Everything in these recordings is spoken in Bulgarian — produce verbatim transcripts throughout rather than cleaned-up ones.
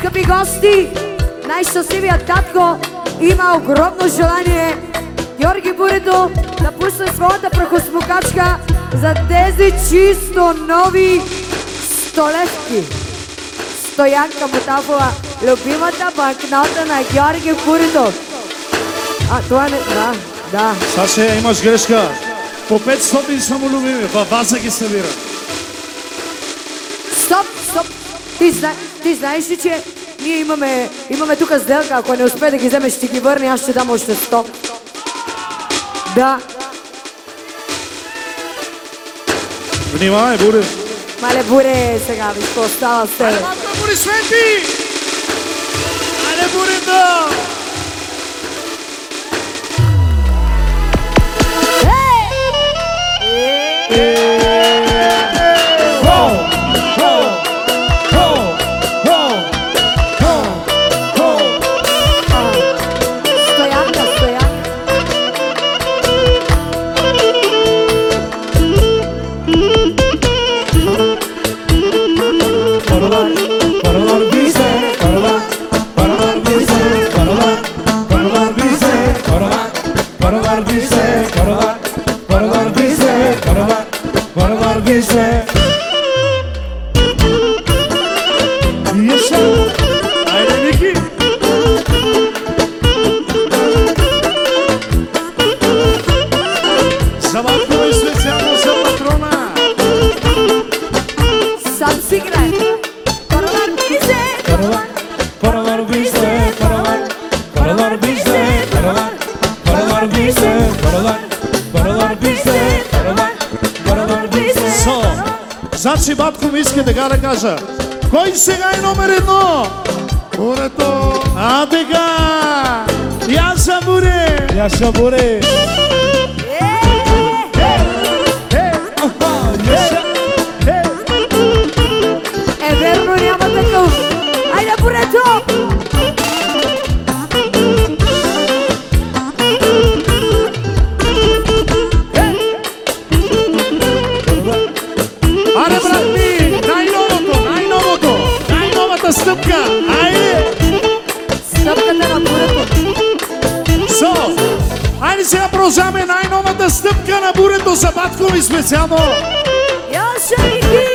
Скъпи гости, най-щастливият татко има огромно желание Георги Бурето да пусне своята прахосмукачка за тези чисто нови столевки. Стоянка Ботапова, любимата банкнота на Георги Бурето. А, това не... Да, да. Саше, имаш грешка. По петстотин самолюбими, във ваза ги събира. Стоп, стоп! Ти, зна... Ти знаеш ли, че ние имаме, имаме тук сделка, ако не успее да ги вземеш, ще ги върне, аз ще дам още сто. Да. Внимавай, Буре. Мале, Буре, сега виж какво става с тебе. Айде, матка, Буре, свети! Айде, Бурето! Значи, батко ми иска така да кажа. Кой сега е номер едно? Бурето! А, така! Яша Буре! Яша Буре! Е, верно, няма такъв! Айде, Бурето! Аре, брат ми! Най-новото! Най-новото! Най-новата стъпка! Айде! Стъпката на Бурето! Со! Айде сега продължаваме най-новата стъпка на Бурето за батко ми специално! Яша Ники!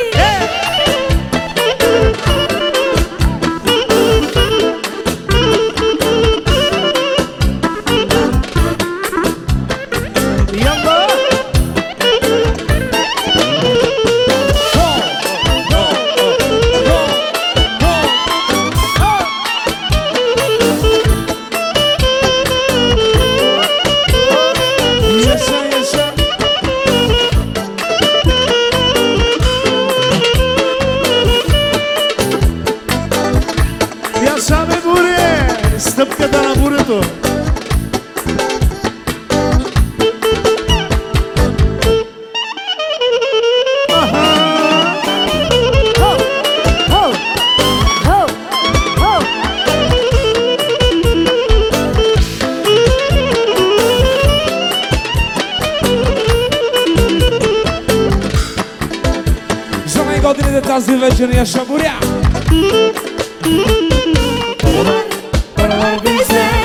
Стъпката на Бурето. За най-годините тази вечер Яша Буря. Business.